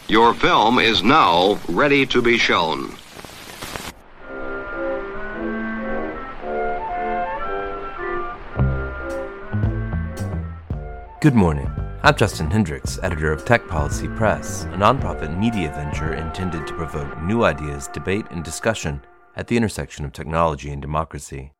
Your film is now ready to be shown. Good morning. I'm Justin Hendricks, editor of Tech Policy Press, a nonprofit media venture intended to provoke new ideas, debate, and discussion at the intersection of technology and democracy.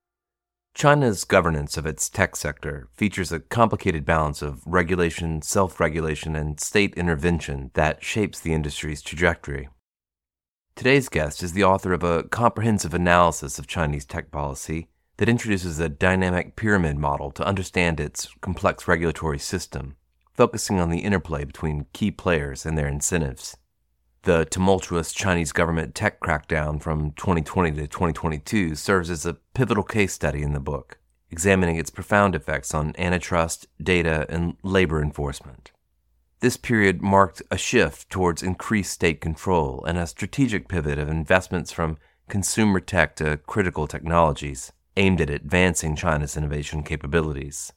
China's governance of its tech sector features a complicated balance of regulation, self-regulation, and state intervention that shapes the industry's trajectory. Today's guest is the author of a comprehensive analysis of Chinese tech policy that introduces a dynamic pyramid model to understand its complex regulatory system, focusing on the interplay between key players and their incentives. The tumultuous Chinese government tech crackdown from 2020 to 2022 serves as a pivotal case study in the book, examining its profound effects on antitrust, data, and labor enforcement. This period marked a shift towards increased state control and a strategic pivot of investments from consumer tech to critical technologies, aimed at advancing China's innovation capabilities.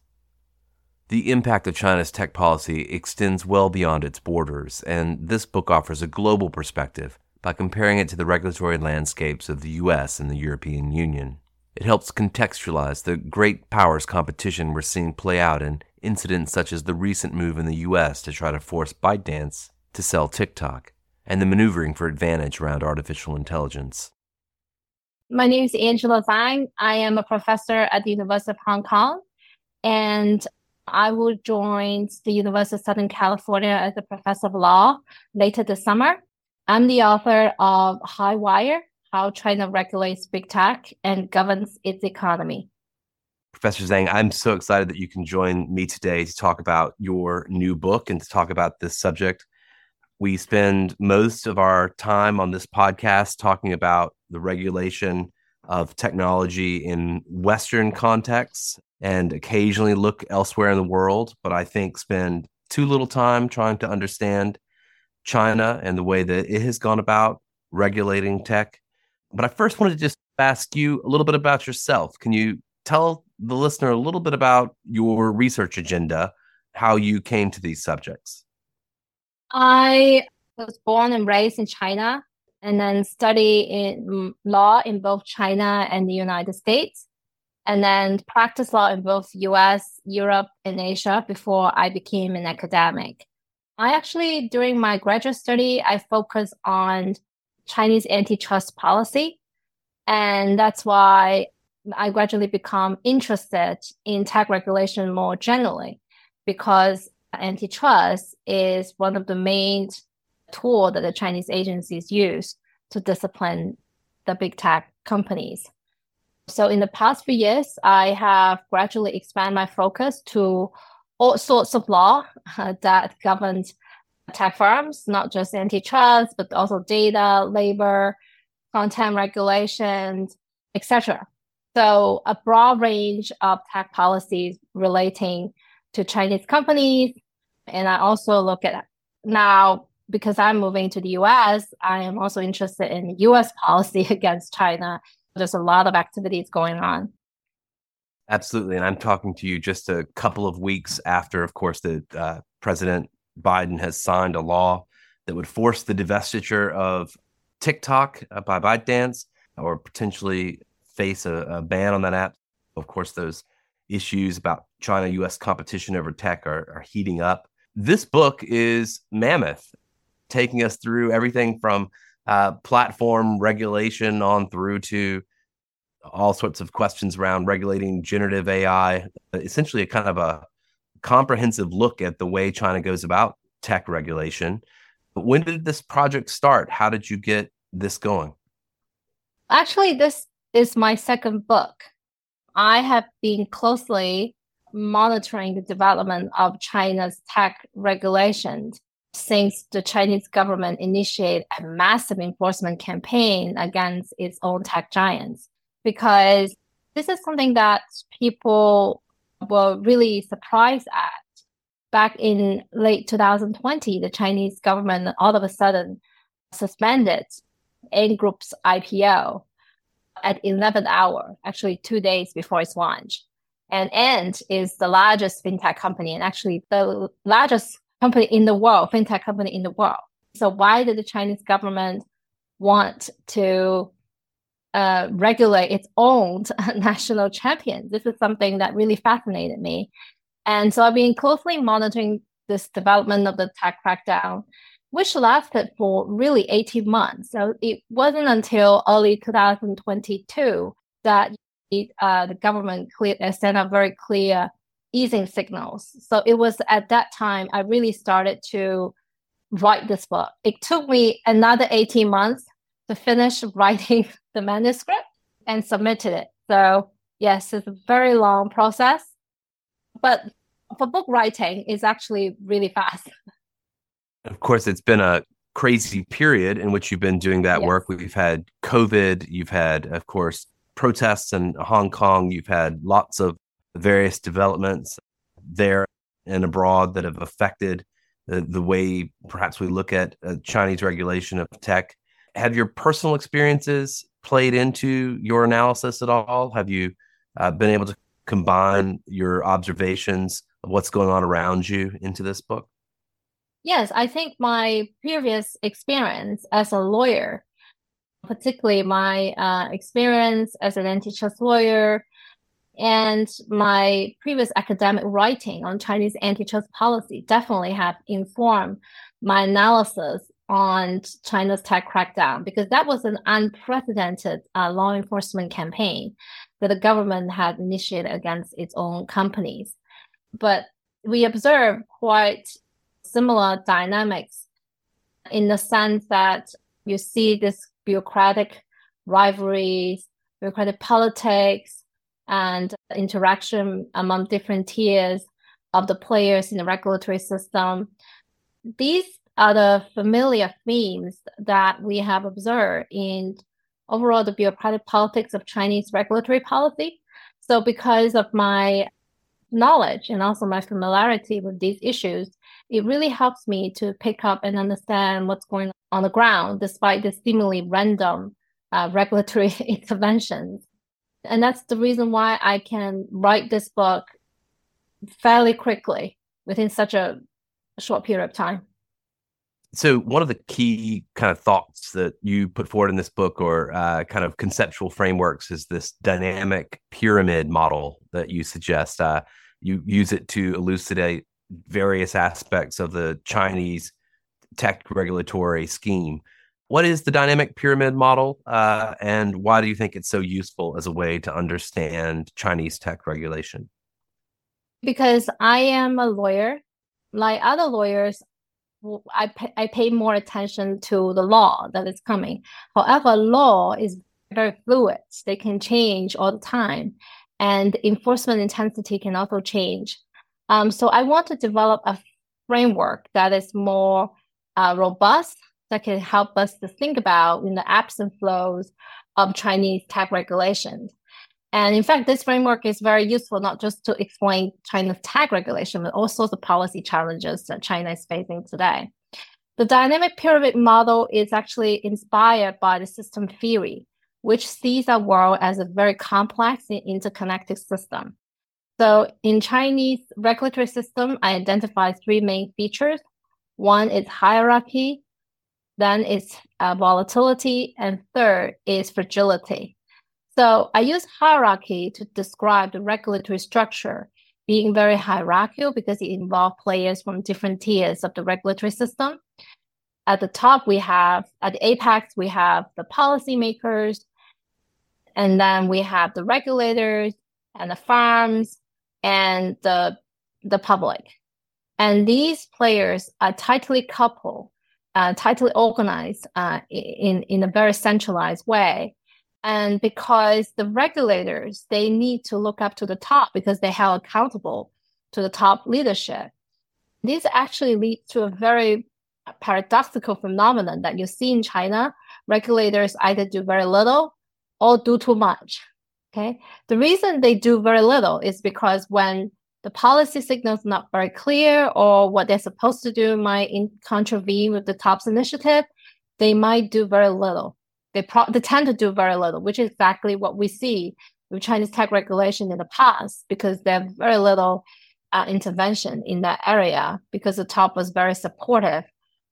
The impact of China's tech policy extends well beyond its borders, and this book offers a global perspective by comparing it to the regulatory landscapes of the U.S. and the European Union. It helps contextualize the great powers competition we're seeing play out in incidents such as the recent move in the U.S. to try to force ByteDance to sell TikTok, and the maneuvering for advantage around artificial intelligence. My name is Angela Zhang. I am a professor at the University of Hong Kong, and I will join the University of Southern California as a professor of law later this summer. I'm the author of High Wire, How China Regulates Big Tech and Governs Its Economy. Professor Zhang, I'm so excited that you can join me today to talk about your new book and to talk about this subject. We spend most of our time on this podcast talking about the regulation of technology in Western contexts and occasionally look elsewhere in the world, but I think spend too little time trying to understand China and the way that it has gone about regulating tech. But I first wanted to just ask you a little bit about yourself. Can you tell the listener a little bit about your research agenda, how you came to these subjects? I was born and raised in China and then studied in law in both China and the United States, and then practiced law in both US, Europe, and Asia before I became an academic. During my graduate study, I focused on Chinese antitrust policy, and that's why I gradually become interested in tech regulation more generally, because antitrust is one of the main tools that the Chinese agencies use to discipline the big tech companies. So in the past few years, I have gradually expanded my focus to all sorts of law that governs tech firms, not just antitrust, but also data, labor, content regulations, etc. So a broad range of tech policies relating to Chinese companies. And I also look at now, because I'm moving to the US, I am also interested in US policy against China. There's a lot of activities going on. Absolutely. And I'm talking to you just a couple of weeks after, of course, the President Biden has signed a law that would force the divestiture of TikTok by ByteDance, or potentially face a ban on that app. Of course, those issues about China-US competition over tech are heating up. This book is mammoth, taking us through everything from platform regulation on through to all sorts of questions around regulating generative AI, essentially a kind of a comprehensive look at the way China goes about tech regulation. But when did this project start? How did you get this going? Actually, this is my second book. I have been closely monitoring the development of China's tech regulations since the Chinese government initiated a massive enforcement campaign against its own tech giants, because this is something that people were really surprised at. Back in late 2020, the Chinese government all of a sudden suspended Ant Group's IPO at 11th hour, actually 2 days before its launch. And Ant is the largest fintech company and actually the largest company in the world, fintech company in the world. So why did the Chinese government want to regulate its own national champions? This is something that really fascinated me. And so I've been closely monitoring this development of the tech crackdown, which lasted for really 18 months. So it wasn't until early 2022 that the government sent out very clear easing signals. So it was at that time I really started to write this book. It took me another 18 months to finish writing the manuscript and submitted it. So yes, it's a very long process, but for book writing, it's actually really fast. Of course, it's been a crazy period in which you've been doing that work. We've had COVID, you've had, of course, protests in Hong Kong, you've had lots of various developments there and abroad that have affected the way perhaps we look at Chinese regulation of tech. Have your personal experiences played into your analysis at all? Have you been able to combine your observations of what's going on around you into this book? Yes, I think my previous experience as a lawyer, particularly my experience as an antitrust lawyer and my previous academic writing on Chinese antitrust policy definitely have informed my analysis on China's tech crackdown, because that was an unprecedented law enforcement campaign that the government had initiated against its own companies. But we observed quite similar dynamics in the sense that you see this bureaucratic rivalries, bureaucratic politics, and interaction among different tiers of the players in the regulatory system. These are the familiar themes that we have observed in overall the bureaucratic politics of Chinese regulatory policy. So because of my knowledge and also my familiarity with these issues, it really helps me to pick up and understand what's going on the ground, despite the seemingly random regulatory interventions. And that's the reason why I can write this book fairly quickly within such a short period of time. So one of the key kind of thoughts that you put forward in this book, or kind of conceptual frameworks, is this dynamic pyramid model that you suggest. You use it to elucidate various aspects of the Chinese tech regulatory scheme. What is the dynamic pyramid model, and why do you think it's so useful as a way to understand Chinese tech regulation? Because I am a lawyer. Like other lawyers, I pay more attention to the law that is coming. However, law is very fluid. They can change all the time, and enforcement intensity can also change. So I want to develop a framework that is more robust, that can help us to think about in the ebbs and flows of Chinese tech regulations. And in fact, this framework is very useful, not just to explain China's tech regulation, but also the policy challenges that China is facing today. The dynamic pyramid model is actually inspired by the system theory, which sees our world as a very complex and interconnected system. So in Chinese regulatory system, I identify three main features. One is hierarchy, then it's volatility, and third is fragility. So I use hierarchy to describe the regulatory structure being very hierarchical because it involves players from different tiers of the regulatory system. At the top, at the apex, we have the policymakers, and then we have the regulators and the firms and the public. And these players are tightly coupled, tightly organized in a very centralized way. And because the regulators, they need to look up to the top because they're held accountable to the top leadership. This actually leads to a very paradoxical phenomenon that you see in China. Regulators either do very little or do too much. Okay. The reason they do very little is because when the policy signal is not very clear, or what they're supposed to do might contravene with the top's initiative, they might do very little. They tend to do very little, which is exactly what we see with Chinese tech regulation in the past, because they have very little intervention in that area, because the top was very supportive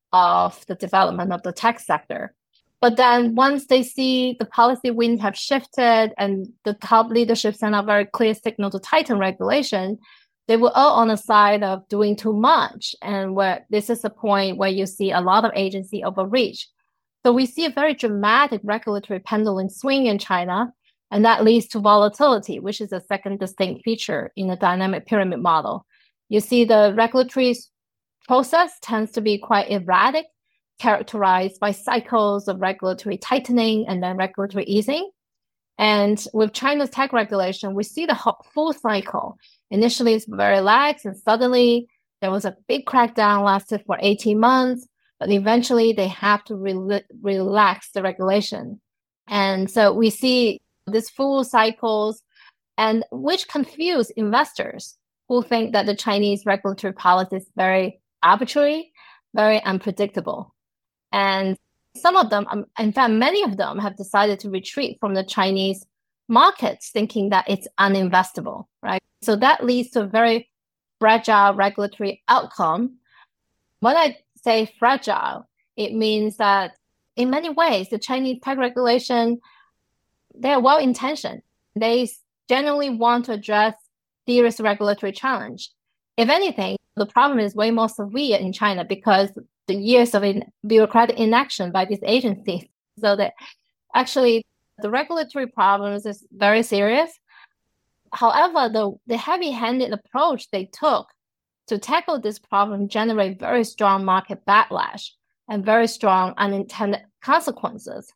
of the development of the tech sector. But then once they see the policy winds have shifted and the top leadership sent a very clear signal to tighten regulation, they were all on the side of doing too much. And where this is a point where you see a lot of agency overreach. So we see a very dramatic regulatory pendulum swing in China, and that leads to volatility, which is a second distinct feature in the dynamic pyramid model. You see the regulatory process tends to be quite erratic, characterized by cycles of regulatory tightening and then regulatory easing. And with China's tech regulation, we see the full cycle. Initially, it's very lax, and suddenly there was a big crackdown, lasted for 18 months, but eventually they have to relax the regulation. And so we see these full cycles, and which confuse investors who think that the Chinese regulatory policy is very arbitrary, very unpredictable. And some of them, in fact, many of them have decided to retreat from the Chinese markets, thinking that it's uninvestable, right? So that leads to a very fragile regulatory outcome. When I say fragile, it means that in many ways, the Chinese tech regulation, they're well-intentioned. They genuinely want to address serious regulatory challenge. If anything, the problem is way more severe in China because the years of bureaucratic inaction by these agencies. So that actually the regulatory problems is very serious. However, the heavy-handed approach they took to tackle this problem generate very strong market backlash and very strong unintended consequences.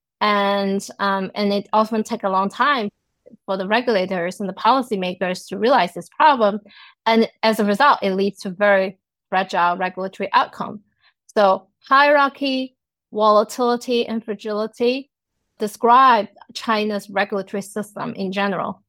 And it often takes a long time for the regulators and the policymakers to realize this problem. And as a result, it leads to very fragile regulatory outcome. So hierarchy, volatility, and fragility describe China's regulatory system in general.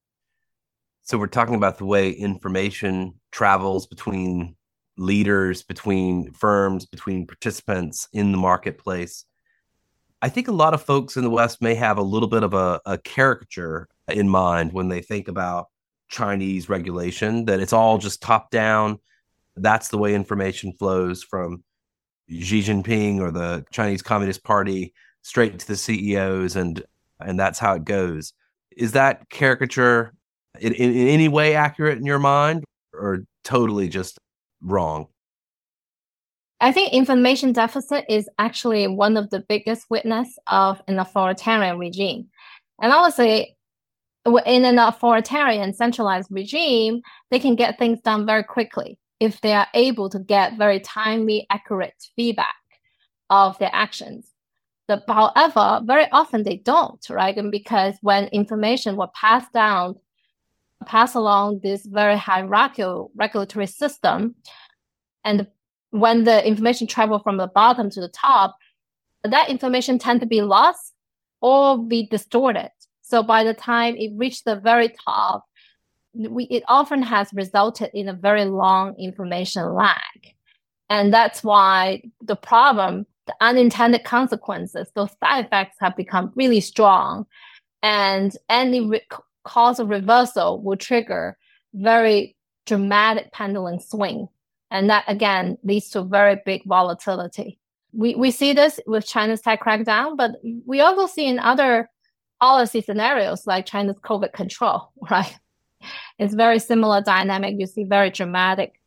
So we're talking about the way information travels between leaders, between firms, between participants in the marketplace. I think a lot of folks in the West may have a little bit of a caricature in mind when they think about Chinese regulation, that it's all just top down. That's the way information flows from Xi Jinping or the Chinese Communist Party straight to the CEOs, and that's how it goes. Is that caricature in any way accurate in your mind, or totally just wrong? I think information deficit is actually one of the biggest witness of an authoritarian regime. And I would say in an authoritarian centralized regime, they can get things done very quickly if they are able to get very timely, accurate feedback of their actions. However, very often they don't, right? And because when information will pass along this very hierarchical regulatory system, and when the information travel from the bottom to the top, that information tend to be lost or be distorted. So by the time it reached the very top, it often has resulted in a very long information lag. And that's why the problem, the unintended consequences, those side effects have become really strong. And any causal reversal will trigger very dramatic pendulum swing. And that, again, leads to very big volatility. We see this with China's tech crackdown, but we also see in other policy scenarios like China's COVID control, right? It's very similar dynamic. You see very dramatic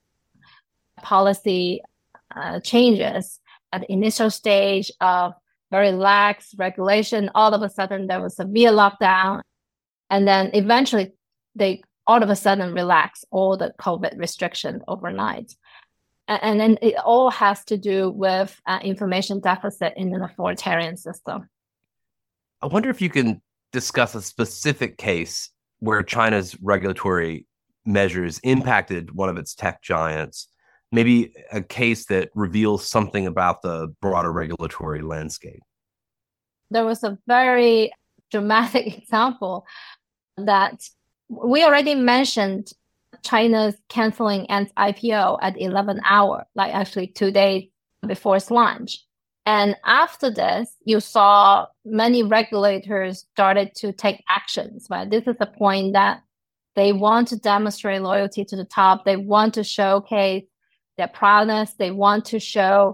policy changes at the initial stage of very lax regulation. All of a sudden, there was severe lockdown. And then eventually, they all of a sudden relax all the COVID restrictions overnight. And then it all has to do with information deficit in an authoritarian system. I wonder if you can discuss a specific case where China's regulatory measures impacted one of its tech giants, maybe a case that reveals something about the broader regulatory landscape. There was a very dramatic example that we already mentioned, China's canceling its IPO at 11 hours, like actually 2 days before its launch. And after this, you saw many regulators started to take actions, right? This is the point that they want to demonstrate loyalty to the top. They want to showcase their proudness. They want to show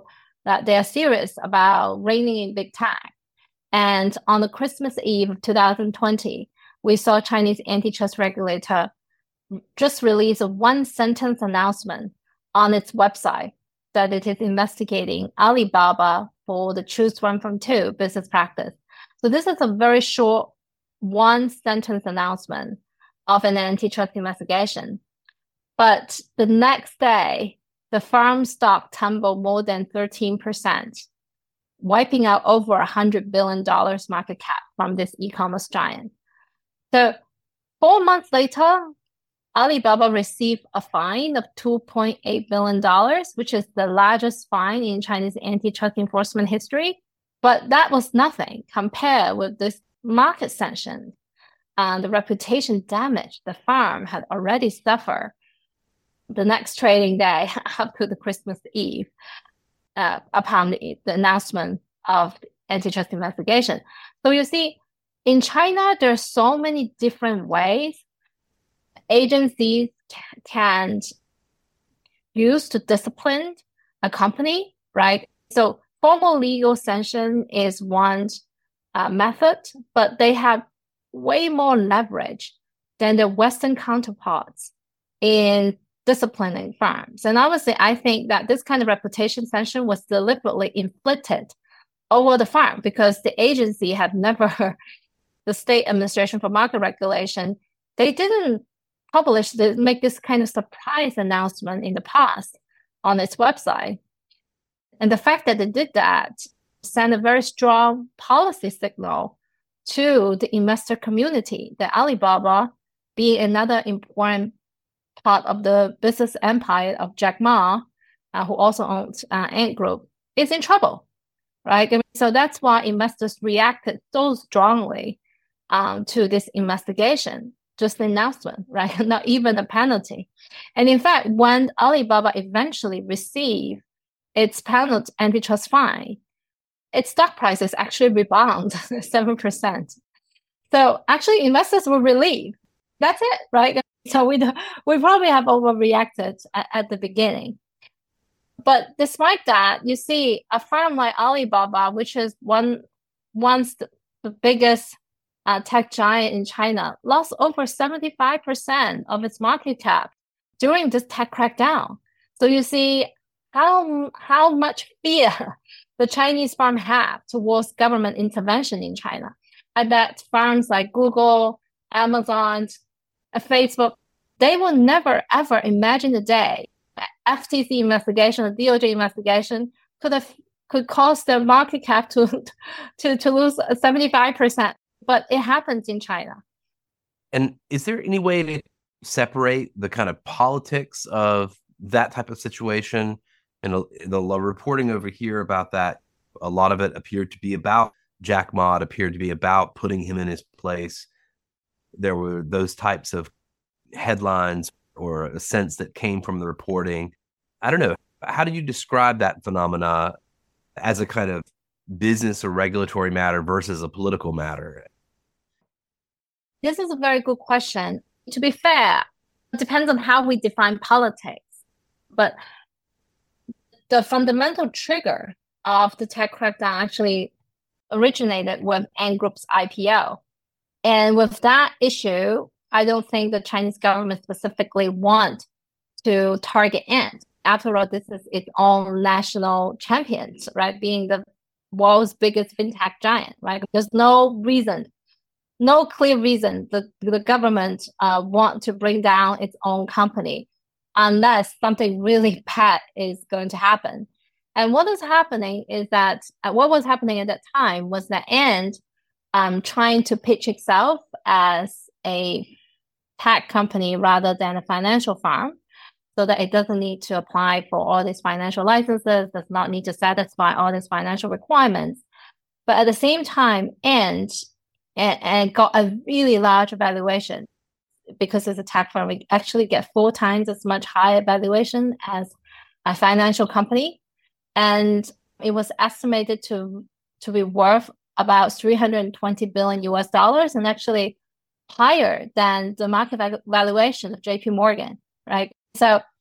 that they are serious about reining in big tech. And on the Christmas Eve of 2020, we saw Chinese antitrust regulator just release a one-sentence announcement on its website that it is investigating Alibaba for the choose one from two business practice. So this is a very short one-sentence announcement of an antitrust investigation. But the next day, the firm's stock tumbled more than 13%, wiping out over $100 billion market cap from this e-commerce giant. So 4 months later, Alibaba received a fine of $2.8 billion, which is the largest fine in Chinese antitrust enforcement history. But that was nothing compared with this market sanction and the reputation damage the firm had already suffered the next trading day up to the Christmas Eve upon the announcement of the antitrust investigation. So you see, in China, there are so many different ways agencies can use to discipline a company, right? So formal legal sanction is one method, but they have way more leverage than their Western counterparts in disciplining firms. And obviously, I think that this kind of reputation sanction was deliberately inflicted over the firm because the agency had never, the State Administration for Market Regulation, they didn't make this kind of surprise announcement in the past on its website. And the fact that they did that sent a very strong policy signal to the investor community that Alibaba, being another important part of the business empire of Jack Ma, who also owns Ant Group, is in trouble, right? I mean, so that's why investors reacted so strongly to this investigation. Just the announcement, right? Not even a penalty. And in fact, when Alibaba eventually received its penalty antitrust fine, its stock prices actually rebound 7%. So actually investors were relieved. That's it, right? So we probably have overreacted at the beginning. But despite that, you see a firm like Alibaba, which is once the biggest tech giant in China, lost over 75% of its market cap during this tech crackdown. So you see how much fear the Chinese firm have towards government intervention in China. I bet firms like Google, Amazon, Facebook, they will never ever imagine the day FTC investigation, the DOJ investigation could cause their market cap to lose 75%. But it happens in China. And is there any way to separate the kind of politics of that type of situation? And the reporting over here about that, a lot of it appeared to be about Jack Ma, appeared to be about putting him in his place. There were those types of headlines or a sense that came from the reporting. I don't know. How do you describe that phenomena as a kind of business or regulatory matter versus a political matter? This is a very good question. To be fair, it depends on how we define politics. But the fundamental trigger of the tech crackdown actually originated with Ant Group's IPO. And with that issue, I don't think the Chinese government specifically want to target Ant. After all, this is its own national champions, right? Being the world's biggest fintech giant, right? There's no clear reason the government want to bring down its own company unless something really bad is going to happen. And what was happening at that time was that Ant trying to pitch itself as a tech company rather than a financial firm, so that it doesn't need to apply for all these financial licenses, does not need to satisfy all these financial requirements. But at the same time, Ant got a really large valuation because it's a tech firm. We actually get 4 times as much higher valuation as a financial company. And it was estimated to be worth about $320 billion US, and actually higher than the market valuation of JP Morgan, right? So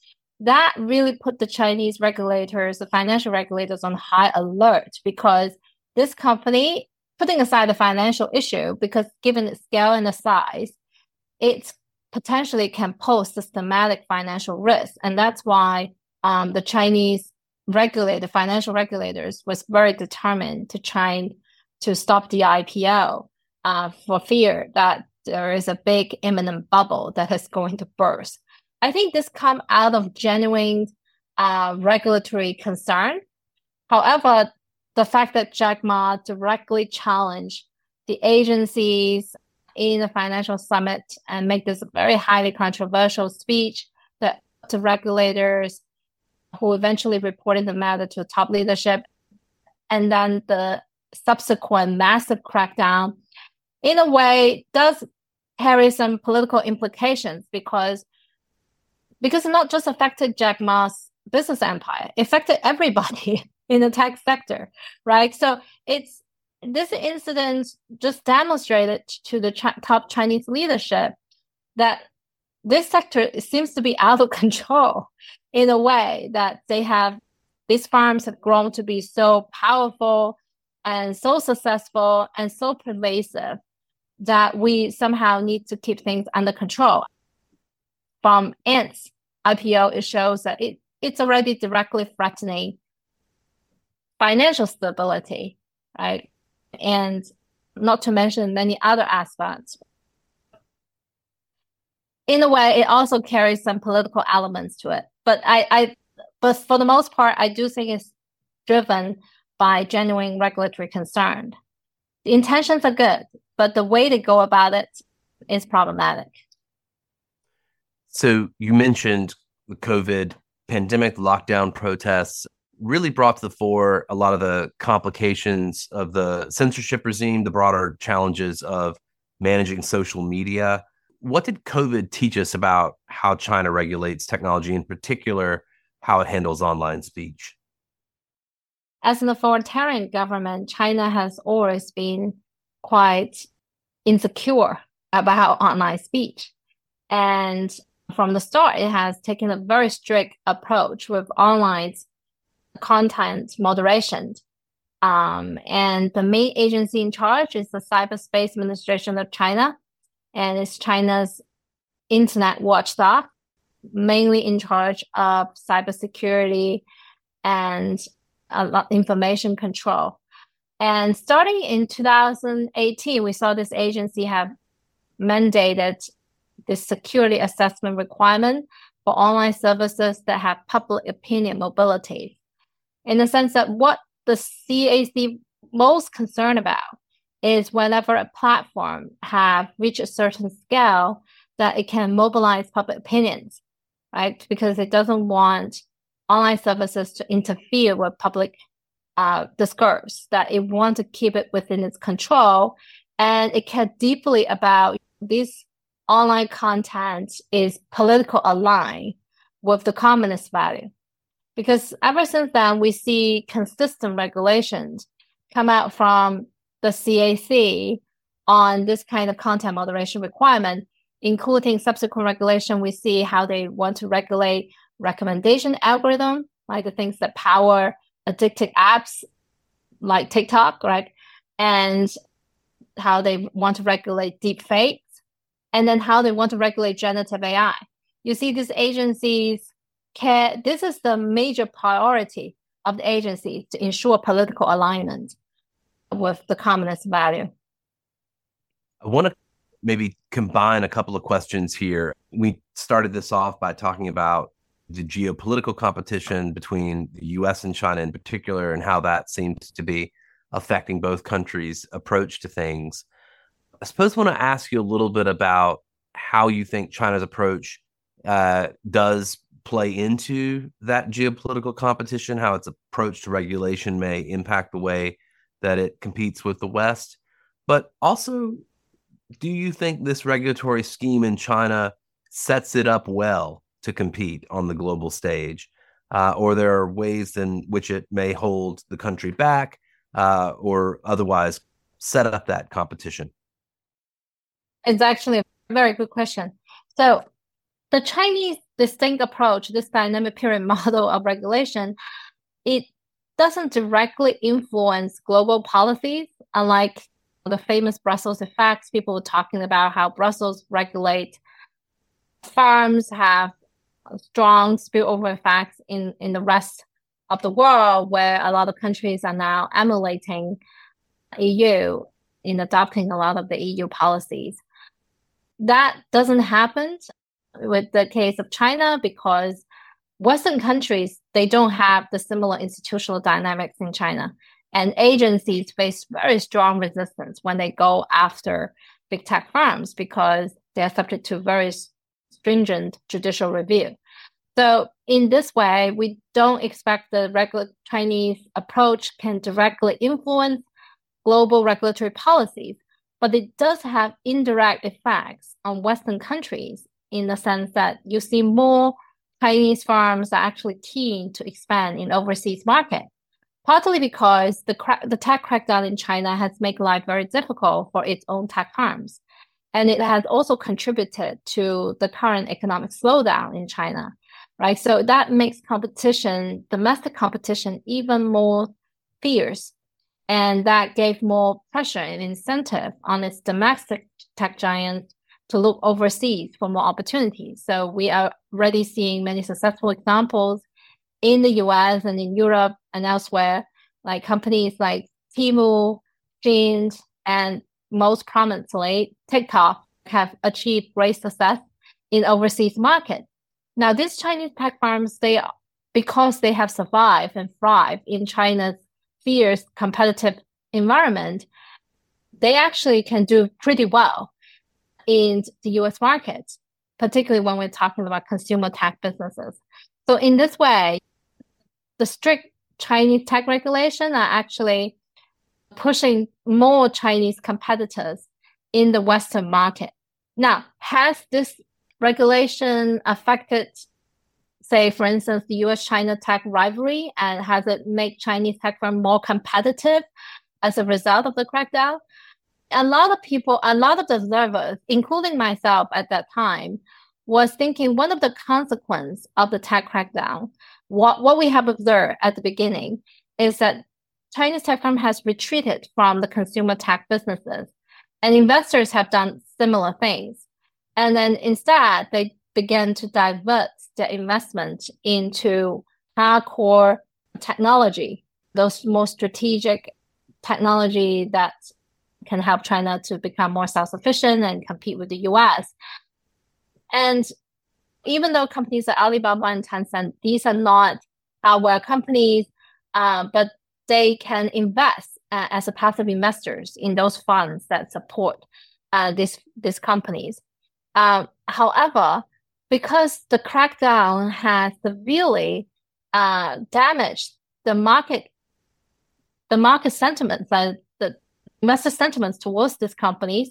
that really put the Chinese regulators, the financial regulators, on high alert, because this company, putting aside the financial issue, because given its scale and the size, it potentially can pose systematic financial risk. And that's why the Chinese financial regulators was very determined to try to stop the IPO for fear that there is a big imminent bubble that is going to burst. I think this comes out of genuine regulatory concern. However, the fact that Jack Ma directly challenged the agencies in the financial summit and make this very highly controversial speech that to regulators who eventually reported the matter to top leadership, and then the subsequent massive crackdown, in a way, does carry some political implications because it not just affected Jack Ma's business empire, it affected everybody in the tech sector, right? So this incident just demonstrated to the top Chinese leadership that this sector seems to be out of control in a way that these firms have grown to be so powerful and so successful and so pervasive that we somehow need to keep things under control. From Ant's IPO, it shows that it's already directly threatening financial stability, right? And not to mention many other aspects. In a way, it also carries some political elements to it. But but for the most part, I do think it's driven by genuine regulatory concern. The intentions are good, but the way to go about it is problematic. So you mentioned the COVID pandemic, lockdown protests really brought to the fore a lot of the complications of the censorship regime, the broader challenges of managing social media. What did COVID teach us about how China regulates technology, in particular, how it handles online speech? As an authoritarian government, China has always been quite insecure about online speech. And from the start, it has taken a very strict approach with online content moderation. And the main agency in charge is the Cyberspace Administration of China, and it's China's internet watchdog, mainly in charge of cybersecurity and information control. And starting in 2018, we saw this agency have mandated this security assessment requirement for online services that have public opinion mobility. In the sense that what the CAC most concerned about is whenever a platform have reached a certain scale that it can mobilize public opinions, right? Because it doesn't want online services to interfere with public discourse, that it wants to keep it within its control. And it cares deeply about this online content is political aligned with the communist value. Because ever since then, we see consistent regulations come out from the CAC on this kind of content moderation requirement, including subsequent regulation. We see how they want to regulate recommendation algorithm, like the things that power addictive apps like TikTok, right? And how they want to regulate deep fakes, and then how they want to regulate generative AI. You see these agencies this is the major priority of the agency to ensure political alignment with the communist value. I want to maybe combine a couple of questions here. We started this off by talking about the geopolitical competition between the US and China in particular, and how that seems to be affecting both countries' approach to things. I suppose I want to ask you a little bit about how you think China's approach does play into that geopolitical competition, how its approach to regulation may impact the way that it competes with the West. But also, do you think this regulatory scheme in China sets it up well to compete on the global stage? Or there are ways in which it may hold the country back or otherwise set up that competition? It's actually a very good question. So the Chinese distinct approach, this dynamic pyramid model of regulation, it doesn't directly influence global policies, unlike the famous Brussels effects. People were talking about how Brussels regulate farms, have strong spillover effects in the rest of the world, where a lot of countries are now emulating EU in adopting a lot of the EU policies. That doesn't happen with the case of China because Western countries, they don't have the similar institutional dynamics in China. And agencies face very strong resistance when they go after big tech firms because they're subject to very stringent judicial review. So in this way, we don't expect the regular Chinese approach can directly influence global regulatory policies, but it does have indirect effects on Western countries in the sense that you see more Chinese firms are actually keen to expand in overseas market, partly because the tech crackdown in China has made life very difficult for its own tech firms. And it has also contributed to the current economic slowdown in China, right? So that makes competition, domestic competition, even more fierce. And that gave more pressure and incentive on its domestic tech giants to look overseas for more opportunities. So we are already seeing many successful examples in the US and in Europe and elsewhere, like companies like Temu, Shein, and most prominently TikTok have achieved great success in overseas markets. Now, these Chinese tech firms, because they have survived and thrived in China's fierce competitive environment, they actually can do pretty well in the US market, particularly when we're talking about consumer tech businesses. So in this way, the strict Chinese tech regulation are actually pushing more Chinese competitors in the Western market. Now, has this regulation affected, say, for instance, the US-China tech rivalry, and has it made Chinese tech firms more competitive as a result of the crackdown? A lot of people, a lot of the observers, including myself at that time, was thinking one of the consequences of the tech crackdown, what we have observed at the beginning, is that Chinese tech firm has retreated from the consumer tech businesses, and investors have done similar things. And then instead, they began to divert their investment into hardcore technology, those more strategic technology that can help China to become more self-sufficient and compete with the US. And even though companies like Alibaba and Tencent, these are not hardware companies, but they can invest as a passive investors in those funds that support these companies. However, because the crackdown has severely damaged the market sentiments, the investor sentiments towards these companies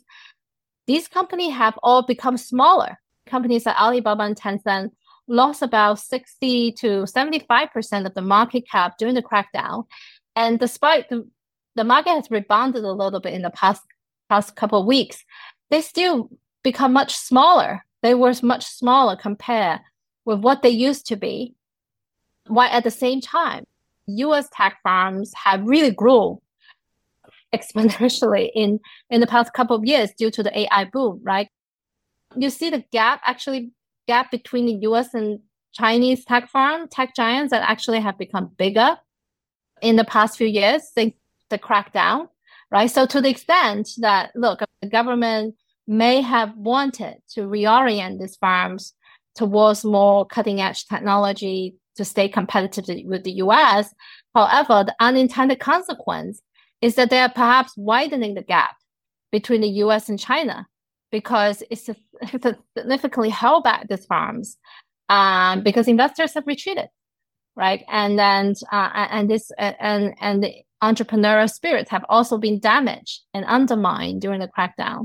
have all become smaller. Companies like Alibaba and Tencent lost about 60 to 75% of the market cap during the crackdown. And despite the market has rebounded a little bit in the past couple of weeks, they still become much smaller. They were much smaller compared with what they used to be. While at the same time, US tech firms have really grown exponentially in the past couple of years due to the AI boom, right? You see the gap between the US and Chinese tech giants that actually have become bigger in the past few years since the crackdown, right? So to the extent that, look, the government may have wanted to reorient these firms towards more cutting-edge technology to stay competitive with the US. However, the unintended consequence is that they are perhaps widening the gap between the US and China because it's significantly held back these firms because investors have retreated, right? And then and the entrepreneurial spirits have also been damaged and undermined during the crackdown.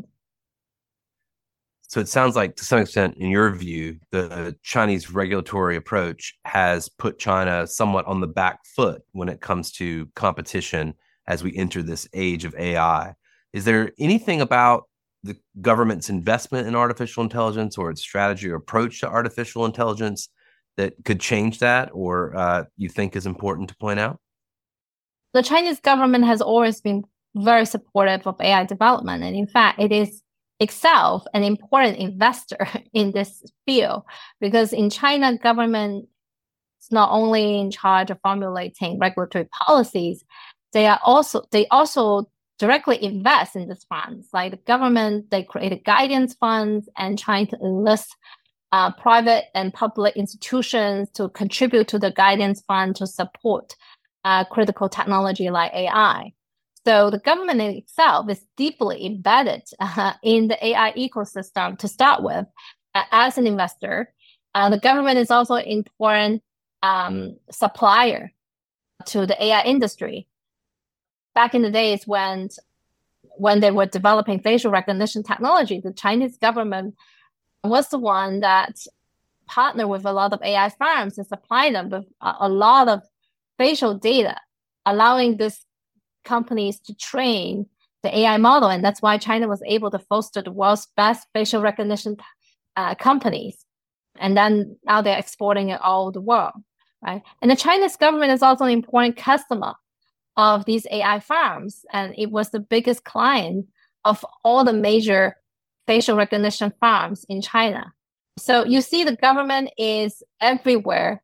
So it sounds like, to some extent, in your view, the Chinese regulatory approach has put China somewhat on the back foot when it comes to competition as we enter this age of AI. Is there anything about the government's investment in artificial intelligence or its strategy or approach to artificial intelligence that could change that, or you think is important to point out? The Chinese government has always been very supportive of AI development. And in fact, it is itself an important investor in this field, because in China, government is not only in charge of formulating regulatory policies, they also directly invest in these funds. Like the government, they created guidance funds and trying to enlist private and public institutions to contribute to the guidance fund to support critical technology like AI. So the government in itself is deeply embedded in the AI ecosystem to start with. As an investor, the government is also an important supplier to the AI industry. Back in the days when they were developing facial recognition technology, the Chinese government was the one that partnered with a lot of AI firms and supplied them with a lot of facial data, allowing these companies to train the AI model. And that's why China was able to foster the world's best facial recognition companies. And then now they're exporting it all over the world, right? And the Chinese government is also an important customer of these AI firms. And it was the biggest client of all the major facial recognition firms in China. So you see the government is everywhere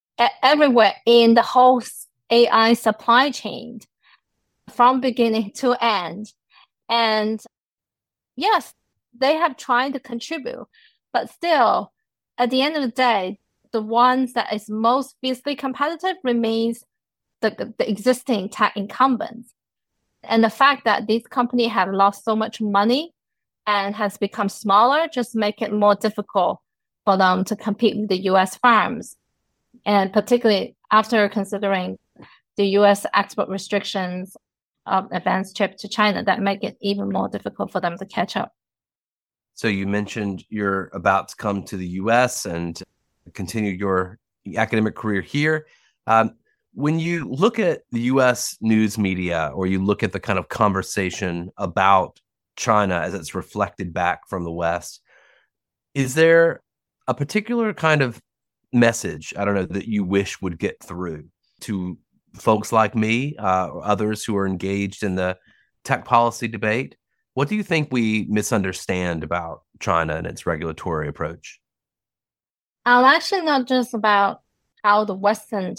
in the whole AI supply chain from beginning to end. And yes, they have tried to contribute, but still, at the end of the day, the ones that is most fiercely competitive remains the existing tech incumbents. And the fact that these companies have lost so much money and has become smaller just make it more difficult for them to compete with the US firms. And particularly after considering the US export restrictions of advanced chips to China, that make it even more difficult for them to catch up. So you mentioned you're about to come to the US and continue your academic career here. When you look at the US news media, or you look at the kind of conversation about China as it's reflected back from the West, is there a particular kind of message, I don't know, that you wish would get through to folks like me, or others who are engaged in the tech policy debate? What do you think we misunderstand about China and its regulatory approach? Actually, not just about how the Western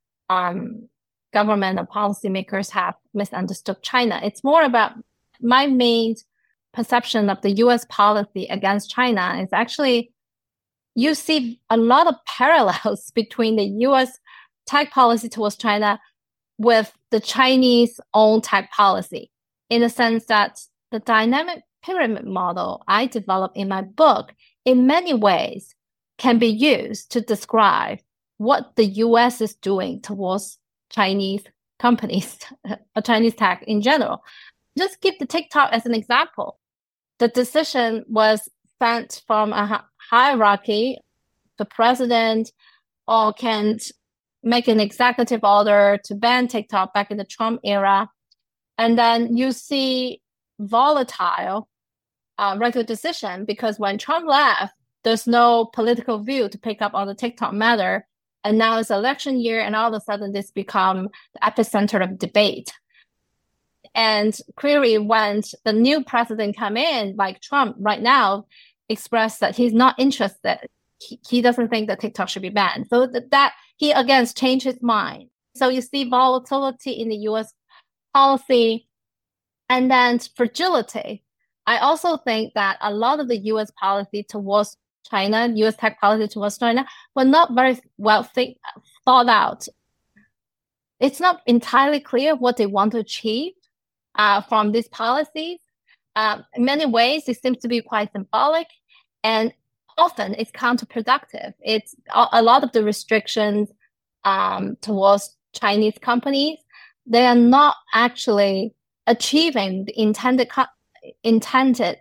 government and policymakers have misunderstood China. It's more about my main perception of the US policy against China is actually you see a lot of parallels between the US tech policy towards China with the Chinese own tech policy, in the sense that the dynamic pyramid model I developed in my book in many ways can be used to describe what the US is doing towards Chinese companies, or Chinese tech in general. Just give the TikTok as an example. The decision was sent from a hierarchy. The president or can make an executive order to ban TikTok back in the Trump era. And then you see volatile regular decision, because when Trump left, there's no political view to pick up on the TikTok matter. And now it's election year, and all of a sudden this become the epicenter of debate. And clearly when the new president come in, like Trump right now, expressed that he's not interested. He doesn't think that TikTok should be banned. So that he again changed his mind. So you see volatility in the US policy, and then fragility. I also think that a lot of the US policy towards China, US tech policy towards China, were not very well thought out. It's not entirely clear what they want to achieve from these policies. In many ways, it seems to be quite symbolic, and often it's counterproductive. It's a lot of the restrictions towards Chinese companies, they are not actually achieving the intended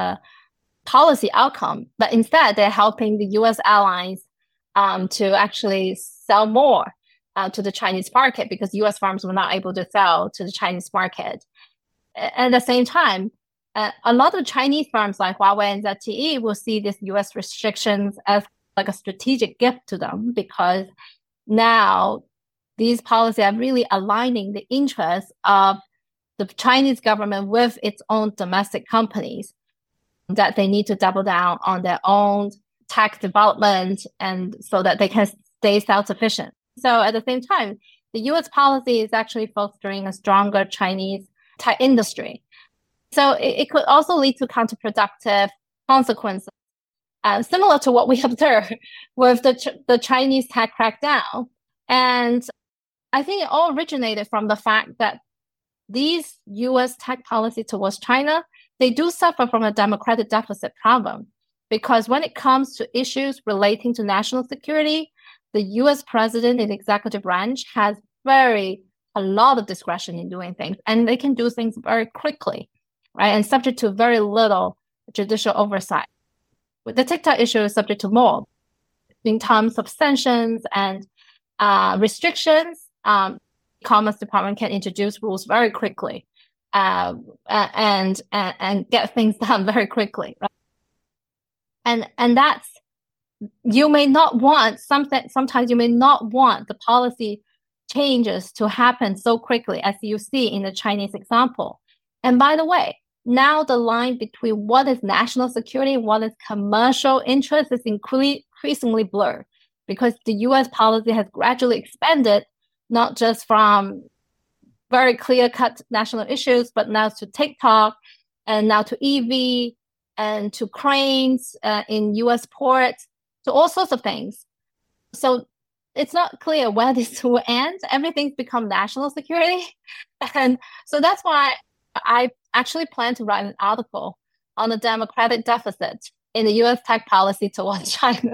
policy outcome, but instead they're helping the US allies to actually sell more to the Chinese market, because US firms were not able to sell to the Chinese market. At the same time, A lot of Chinese firms like Huawei and ZTE will see these US restrictions as like a strategic gift to them, because now these policies are really aligning the interests of the Chinese government with its own domestic companies, that they need to double down on their own tech development and so that they can stay self-sufficient. So at the same time, the US policy is actually fostering a stronger Chinese tech industry. So it could also lead to counterproductive consequences, similar to what we observed with the Chinese tech crackdown. And I think it all originated from the fact that these US tech policy towards China, they do suffer from a democratic deficit problem. Because when it comes to issues relating to national security, the US president and executive branch has a lot of discretion in doing things, and they can do things very quickly, right? And subject to very little judicial oversight. With the TikTok issue is subject to more in terms of sanctions and restrictions. Commerce Department can introduce rules very quickly and get things done very quickly, right? And that's, you may not want something, sometimes you may not want the policy changes to happen so quickly as you see in the Chinese example. And by the way, now the line between what is national security and what is commercial interest is increasingly blurred, because the US policy has gradually expanded, not just from very clear-cut national issues, but now to TikTok and now to EV and to cranes in US ports, to all sorts of things. So it's not clear where this will end. Everything's become national security. And so that's why I actually plan to write an article on the democratic deficit in the US tech policy towards China.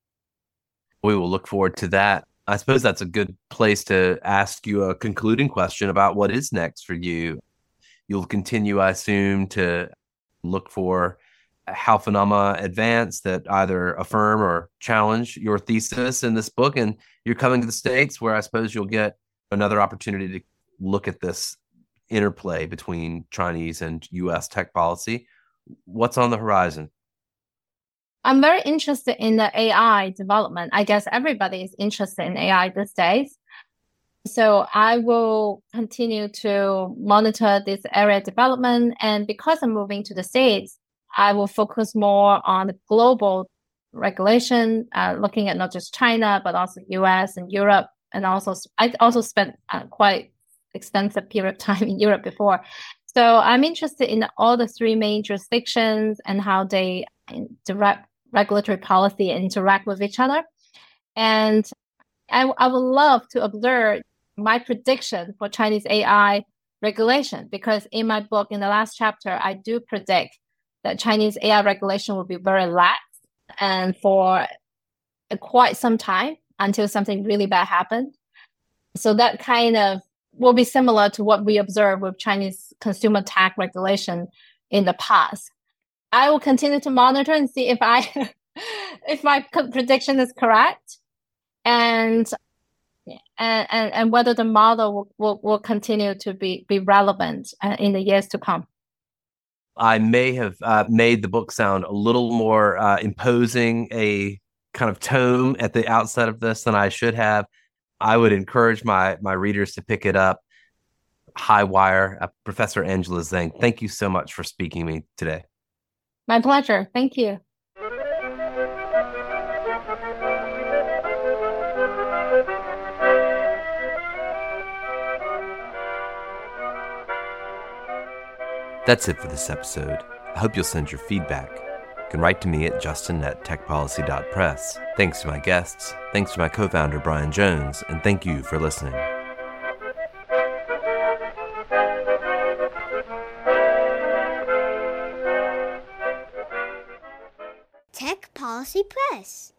We will look forward to that. I suppose that's a good place to ask you a concluding question about what is next for you. You'll continue, I assume, to look for how phenomena advance that either affirm or challenge your thesis in this book. And you're coming to the States, where I suppose you'll get another opportunity to look at this interplay between Chinese and US tech policy. What's on the horizon? I'm very interested in the AI development. I guess everybody is interested in AI these days. So I will continue to monitor this area development. And because I'm moving to the States, I will focus more on the global regulation, looking at not just China, but also US and Europe. And also, I also spent quite extensive period of time in Europe before. So I'm interested in all the three main jurisdictions and how they direct regulatory policy and interact with each other. And I would love to observe my prediction for Chinese AI regulation, because in my book, in the last chapter, I do predict that Chinese AI regulation will be very lax and for quite some time until something really bad happens. So that kind of will be similar to what we observed with Chinese consumer tech regulation in the past. I will continue to monitor and see if if my prediction is correct, and whether the model will continue to be relevant in the years to come. I may have made the book sound a little more imposing, a kind of tome at the outset of this than I should have. I would encourage my readers to pick it up. High Wire, Professor Angela Zhang, thank you so much for speaking to me today. My pleasure. Thank you. That's it for this episode. I hope you'll send your feedback. You can write to me at justin@techpolicy.press. Thanks to my guests, thanks to my co-founder Brian Jones, and thank you for listening. Tech Policy Press.